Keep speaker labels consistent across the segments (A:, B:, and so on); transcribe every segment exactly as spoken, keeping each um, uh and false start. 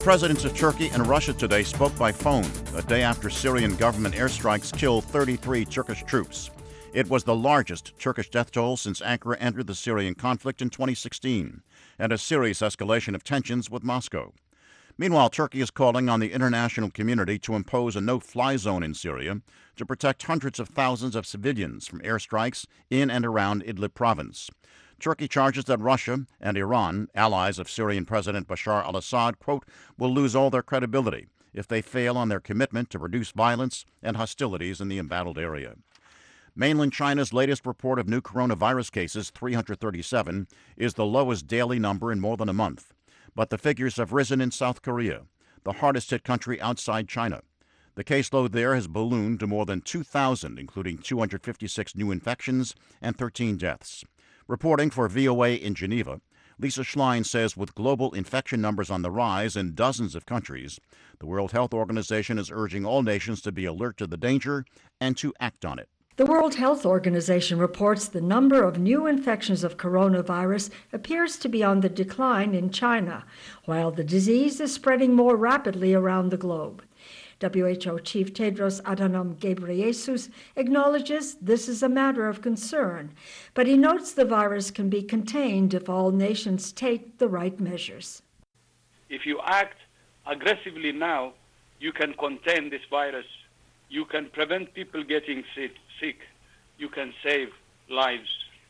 A: Presidents of Turkey and Russia today spoke by phone, a day after Syrian government airstrikes killed thirty-three Turkish troops. It was the largest Turkish death toll since Ankara entered the Syrian conflict in twenty sixteen, and a serious escalation of tensions with Moscow. Meanwhile, Turkey is calling on the international community to impose a no-fly zone in Syria to protect hundreds of thousands of civilians from airstrikes in and around Idlib province. Turkey charges that Russia and Iran, allies of Syrian President Bashar al-Assad, quote, will lose all their credibility if they fail on their commitment to reduce violence and hostilities in the embattled area. Mainland China's latest report of new coronavirus cases, three hundred thirty-seven, is the lowest daily number in more than a month. But the figures have risen in South Korea, the hardest-hit country outside China. The caseload there has ballooned to more than two thousand, including two hundred fifty-six new infections and thirteen deaths. Reporting for V O A in Geneva, Lisa Schlein says with global infection numbers on the rise in dozens of countries, the World Health Organization is urging all nations to be alert to the danger and to act on it.
B: The World Health Organization reports the number of new infections of coronavirus appears to be on the decline in China, while the disease is spreading more rapidly around the globe. W H O Chief Tedros Adhanom Ghebreyesus acknowledges this is a matter of concern, but he notes the virus can be contained if all nations take the right measures.
C: If you act aggressively now, you can contain this virus. You can prevent people getting sick. sick. You can save lives.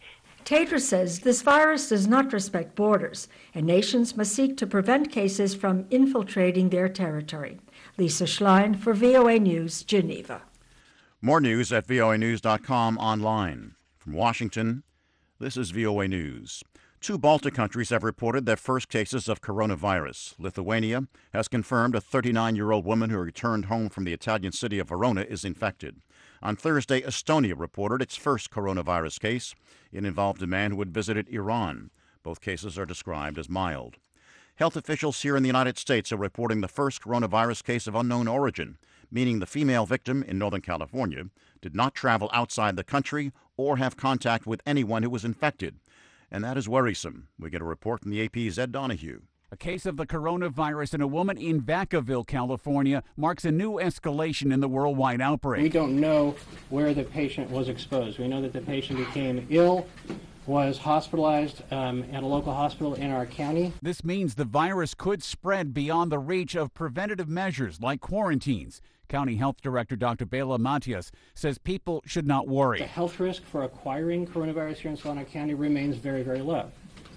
B: Tedros says this virus does not respect borders, and nations must seek to prevent cases from infiltrating their territory. Lisa Schlein for V O A News, Geneva.
A: More news at V O A news dot com online. From Washington, this is V O A News. Two Baltic countries have reported their first cases of coronavirus. Lithuania has confirmed a thirty-nine-year-old woman who returned home from the Italian city of Verona is infected. On Thursday, Estonia reported its first coronavirus case. It involved a man who had visited Iran. Both cases are described as mild. Health officials here in the United States are reporting the first coronavirus case of unknown origin, meaning the female victim in Northern California did not travel outside the country or have contact with anyone who was infected. And that is worrisome. We get a report from the A P's Ed Donahue.
D: A case of the coronavirus in a woman in Vacaville, California, marks a new escalation in the worldwide outbreak.
E: We don't know where the patient was exposed. We know that the patient became ill, was hospitalized um, at a local hospital in our county.
D: This means the virus could spread beyond the reach of preventative measures like quarantines. County Health Director Doctor Bela Matias says people should not worry.
E: The health risk for acquiring coronavirus here in Solano County remains very, very low.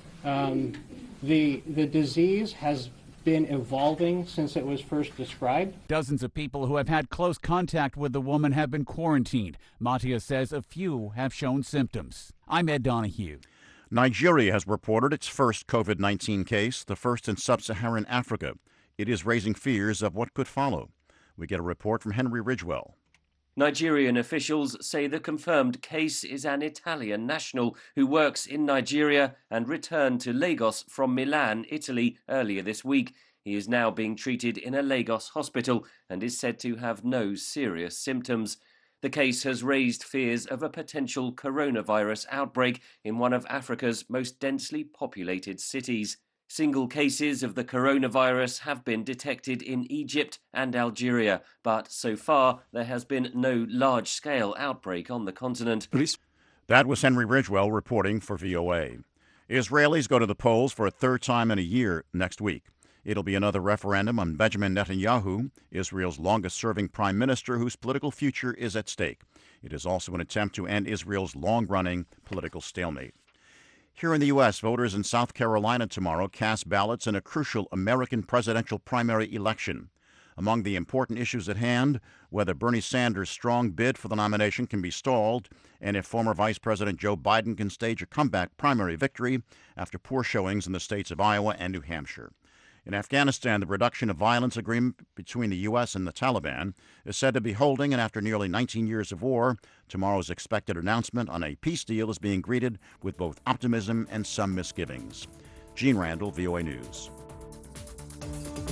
E: Um, the, the disease has been evolving since it was first described.
D: Dozens of people who have had close contact with the woman have been quarantined. Matias says a few have shown symptoms. I'm Ed Donahue.
A: Nigeria has reported its first COVID nineteen case, the first in sub-Saharan Africa. It is raising fears of what could follow. We get a report from Henry Ridgewell.
F: Nigerian officials say the confirmed case is an Italian national who works in Nigeria and returned to Lagos from Milan, Italy, earlier this week. He is now being treated in a Lagos hospital and is said to have no serious symptoms. The case has raised fears of a potential coronavirus outbreak in one of Africa's most densely populated cities. Single cases of the coronavirus have been detected in Egypt and Algeria, but so far there has been no large-scale outbreak on the continent.
A: That was Henry Ridgewell reporting for V O A. Israelis go to the polls for a third time in a year next week. It'll be another referendum on Benjamin Netanyahu, Israel's longest-serving prime minister whose political future is at stake. It is also an attempt to end Israel's long-running political stalemate. Here in the U S, voters in South Carolina tomorrow cast ballots in a crucial American presidential primary election. Among the important issues at hand, whether Bernie Sanders' strong bid for the nomination can be stalled, and if former Vice President Joe Biden can stage a comeback primary victory after poor showings in the states of Iowa and New Hampshire. In Afghanistan, the reduction of violence agreement between the U S and the Taliban is said to be holding, and after nearly nineteen years of war, tomorrow's expected announcement on a peace deal is being greeted with both optimism and some misgivings. Gene Randall, V O A News.